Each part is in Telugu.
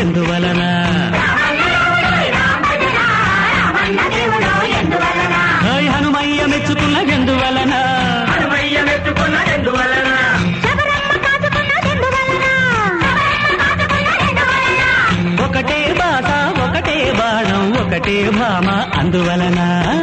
ఎందువలన హనుమయ్య మెచ్చుకున్నదెందువలన ఒకటే బాట ఒకటే బాణం ఒకటే భామ అందువలన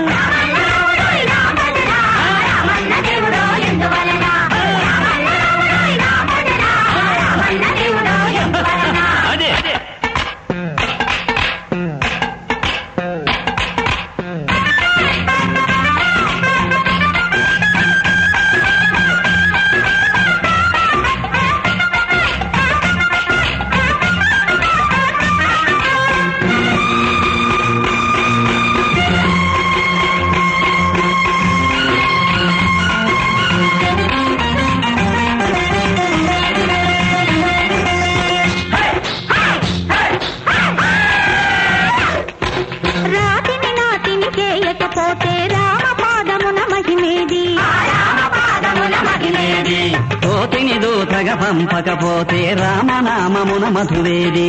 కోతిని దూతగా పంపకపోతే రామనామమున మధువేది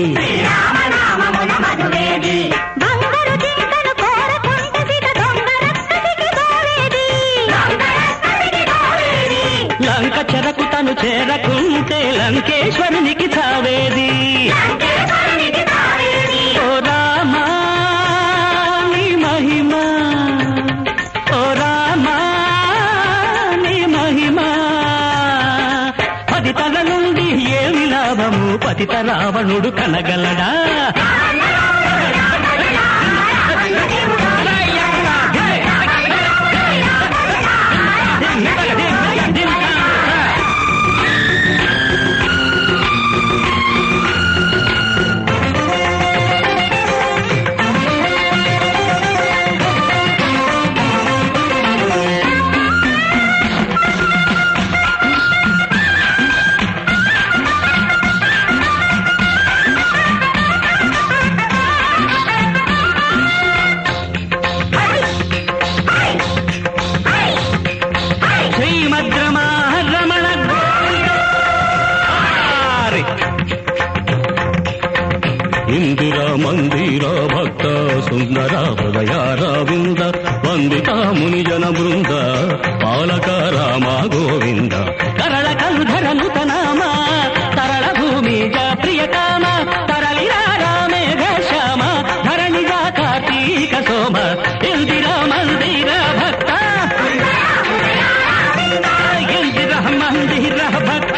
లంక చెరకు తను చేరకుంటే లంకేశ్వరునికి చావేది ఓ రామా నీ మహిమా ఓ రామా నీ మహిమా పది తల నుండి ఏమి లాభము పతిత రావణుడు కనగలడా ఇందిరా మందిర భక్త సుందర హృదయారవింద వందిత ముని జన బృంద పాలక రామ గోవింద కరళ కలుధర నుతనామ తరళ భూమి ప్రియ కామ తరళిరా రామేఘ శ్యామ ధరణిగా కార్తీక సోమ ఇందిరా మందిర భక్త ఇందిరా మందిర భక్త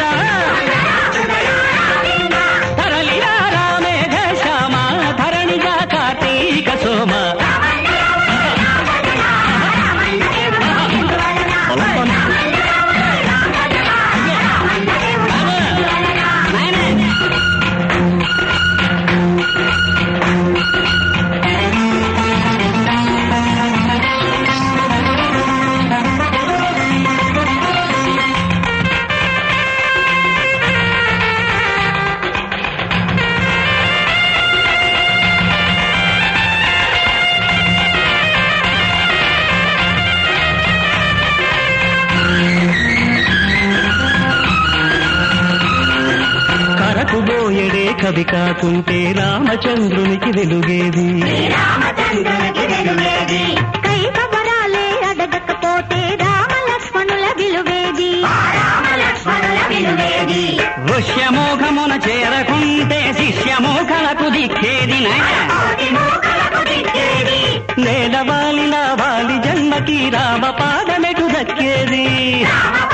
కరకుబోయడే కవి కాకుంటే రామచంద్రునికి వెలుగేది కైకవరాలే అడగకపోతే రామలక్ష్మణుల విలువేది వృష్యమోఘమున చేరకుంటే శిష్యమోఖలకు దిక్కేది నేల వాలిన వాలి జన్మకి రామ పాదమెటు దక్కేది